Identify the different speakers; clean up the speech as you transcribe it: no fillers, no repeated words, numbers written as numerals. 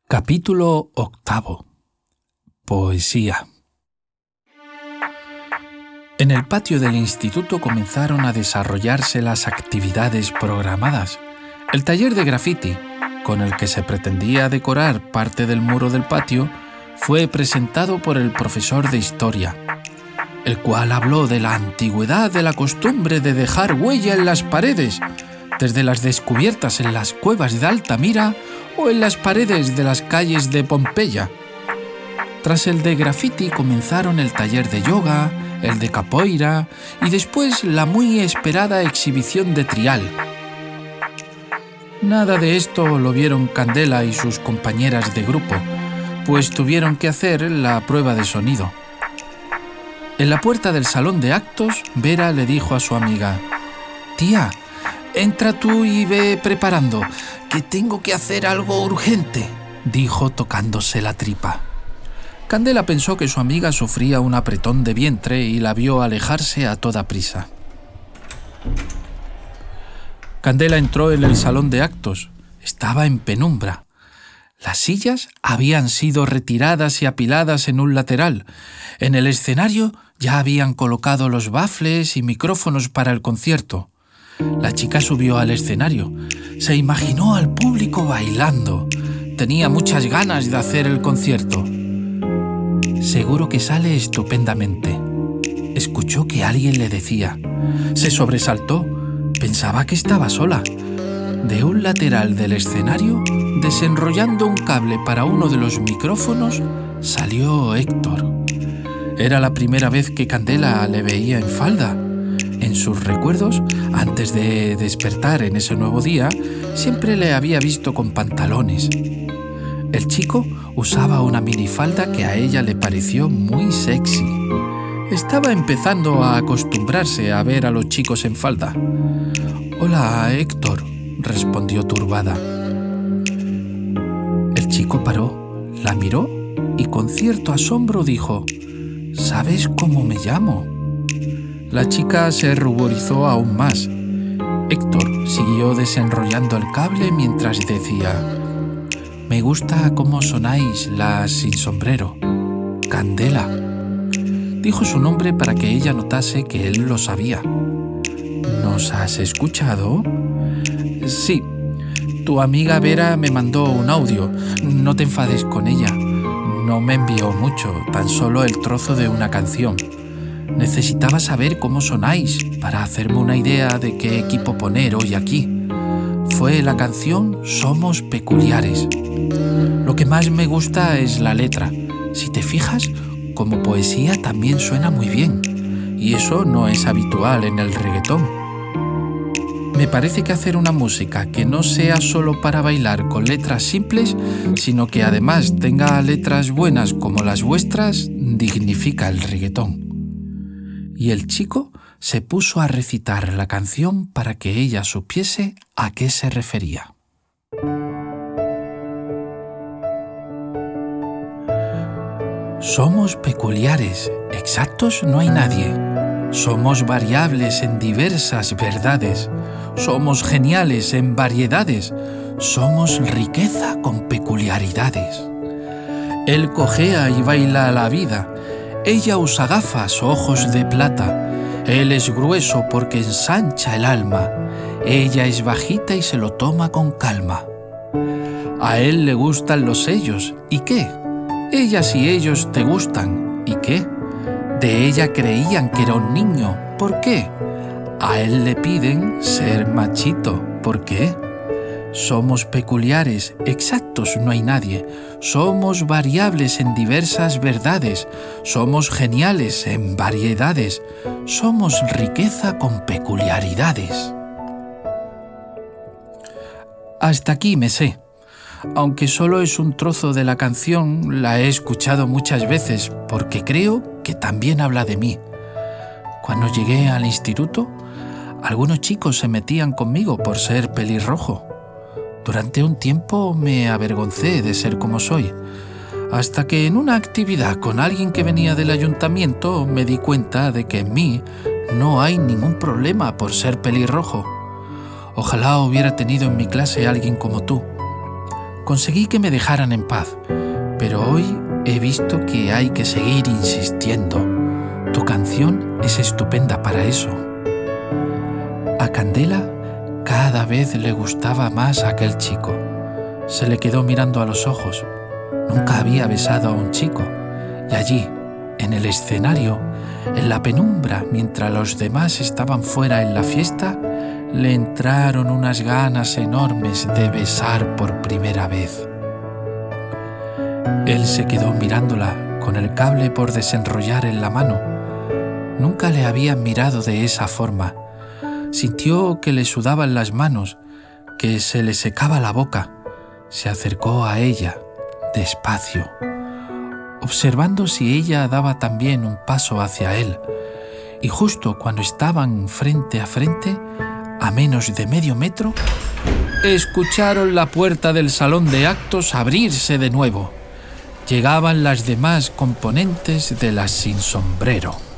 Speaker 1: Capítulo 8. Poesía. En el patio del instituto comenzaron a desarrollarse las actividades programadas. El taller de graffiti, con el que se pretendía decorar parte del muro del patio, fue presentado por el profesor de historia, el cual habló de la antigüedad de la costumbre de dejar huella en las paredes, desde las descubiertas en las cuevas de Altamira o en las paredes de las calles de Pompeya. Tras el de graffiti comenzaron el taller de yoga, el de capoeira y después la muy esperada exhibición de trial. Nada de esto lo vieron Candela y sus compañeras de grupo, pues tuvieron que hacer la prueba de sonido. En la puerta del salón de actos, Vera le dijo a su amiga: «Tía, entra tú y ve preparando, que tengo que hacer algo urgente», dijo tocándose la tripa. Candela pensó que su amiga sufría un apretón de vientre y la vio alejarse a toda prisa. Candela entró en el salón de actos. Estaba en penumbra. Las sillas habían sido retiradas y apiladas en un lateral. En el escenario ya habían colocado los bafles y micrófonos para el concierto. La chica subió al escenario. Se imaginó al público bailando. Tenía muchas ganas de hacer el concierto. «Seguro que sale estupendamente», escuchó que alguien le decía. Se sobresaltó. Pensaba que estaba sola. De un lateral del escenario, desenrollando un cable para uno de los micrófonos, salió Héctor. Era la primera vez que Candela le veía en falda. En sus recuerdos, antes de despertar en ese nuevo día, siempre le había visto con pantalones. El chico usaba una minifalda que a ella le pareció muy sexy. Estaba empezando a acostumbrarse a ver a los chicos en falda. «Hola, Héctor», respondió turbada. El chico paró, la miró y con cierto asombro dijo: «¿Sabes cómo me llamo?». La chica se ruborizó aún más. Héctor siguió desenrollando el cable mientras decía: «Me gusta cómo sonáis las sin sombrero. Candela». Dijo su nombre para que ella notase que él lo sabía. «¿Nos has escuchado?» «Sí. Tu amiga Vera me mandó un audio. No te enfades con ella. No me envió mucho, tan solo el trozo de una canción. Necesitaba saber cómo sonáis para hacerme una idea de qué equipo poner hoy aquí. Fue la canción Somos Peculiares. Lo que más me gusta es la letra. Si te fijas, como poesía también suena muy bien, y eso no es habitual en el reggaetón. Me parece que hacer una música que no sea solo para bailar con letras simples, sino que además tenga letras buenas como las vuestras, dignifica el reggaetón». Y el chico se puso a recitar la canción para que ella supiese a qué se refería. Somos peculiares, exactos no hay nadie. Somos variables en diversas verdades. Somos geniales en variedades. Somos riqueza con peculiaridades. Él cojea y baila la vida. Ella usa gafas, ojos de plata. Él es grueso porque ensancha el alma. Ella es bajita y se lo toma con calma. A él le gustan los sellos. ¿Y qué? Ellas y ellos te gustan. ¿Y qué? De ella creían que era un niño. ¿Por qué? A él le piden ser machito. ¿Por qué? Somos peculiares, exactos no hay nadie. Somos variables en diversas verdades. Somos geniales en variedades. Somos riqueza con peculiaridades. Hasta aquí me sé. Aunque solo es un trozo de la canción, la he escuchado muchas veces porque creo que también habla de mí. Cuando llegué al instituto, algunos chicos se metían conmigo por ser pelirrojo. Durante un tiempo me avergoncé de ser como soy, hasta que en una actividad con alguien que venía del ayuntamiento me di cuenta de que en mí no hay ningún problema por ser pelirrojo. Ojalá hubiera tenido en mi clase alguien como tú. Conseguí que me dejaran en paz, pero hoy he visto que hay que seguir insistiendo. Tu canción es estupenda para eso. A Candela cada vez le gustaba más a aquel chico. Se le quedó mirando a los ojos. Nunca había besado a un chico. Y allí, en el escenario, en la penumbra, mientras los demás estaban fuera en la fiesta, le entraron unas ganas enormes de besar por primera vez. Él se quedó mirándola con el cable por desenrollar en la mano. Nunca le habían mirado de esa forma. Sintió que le sudaban las manos, que se le secaba la boca. Se acercó a ella, despacio, observando si ella daba también un paso hacia él. Y justo cuando estaban frente a frente, a menos de medio metro, escucharon la puerta del salón de actos abrirse de nuevo. Llegaban las demás componentes de Las Sin Sombrero.